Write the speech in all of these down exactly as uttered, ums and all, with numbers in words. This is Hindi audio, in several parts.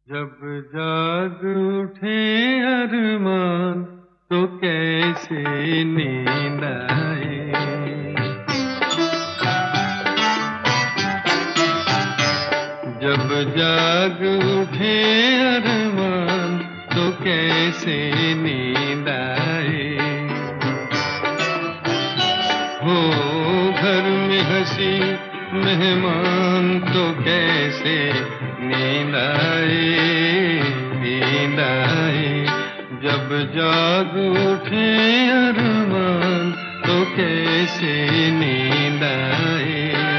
जब जाग उठे अरमान तो कैसे नींद आए। जब जाग उठे अरमान तो कैसे नींद आए। हो घर में हंसी मेहमान तो कैसे नींद आए, नींद आए। जब जाग उठे अरमान तो कैसे नींद आए।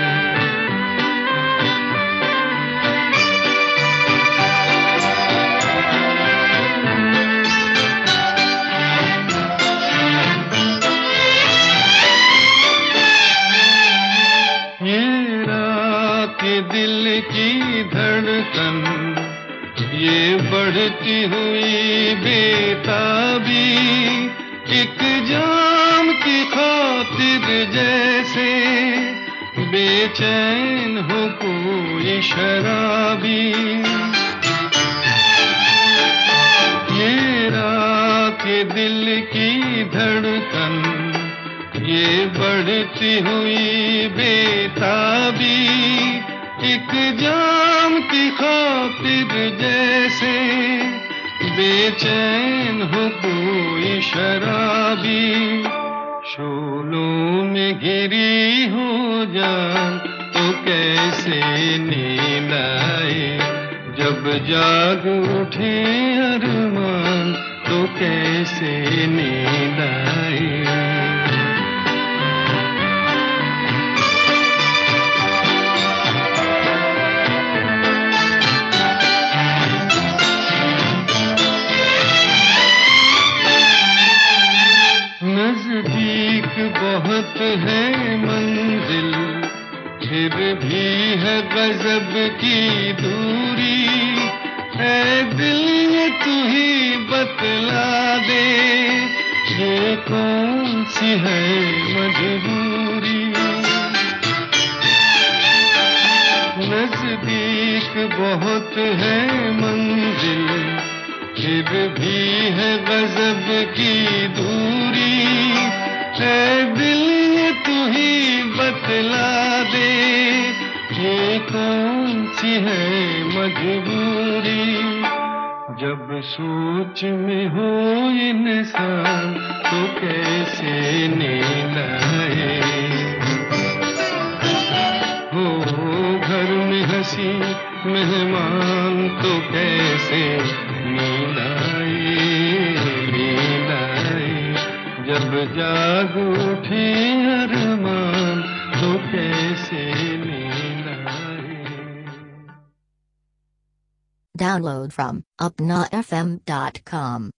ये रात ये दिल की धड़कन, ये बढ़ती हुई बेताबी, एक जाम की खातिर जैसे बेचैन हो कोई शराबी। ये रात ये दिल की धड़कन, ये बढ़ती हुई बेताबी, एक जाम की खातिर जैसे बेचैन हो कोई शराबी। शोलों में घिरी हो जान तो कैसे नींद आए। जब जाग उठे अरमान तो कैसे नींद आए। नजदीक बहुत है मंजिल, फिर भी है गजब की दूरी। ऐ दिल ये तू ही बतला दे, ये कौन सी है मजबूरी। नजदीक बहुत है मंजिल, फिर भी है गजब की दूरी। ऐ दिल ये तू ही बतला दे, ये कौन सी है मजबूरी। जब सोच में हो इंसान तो कैसे नींद आए। हो घर में हंसी मेहमान तो कैसे नींद आए, नींद आए। जब जाग उठे अरमान तो कैसे नींद आए। Download from upna f m dot com.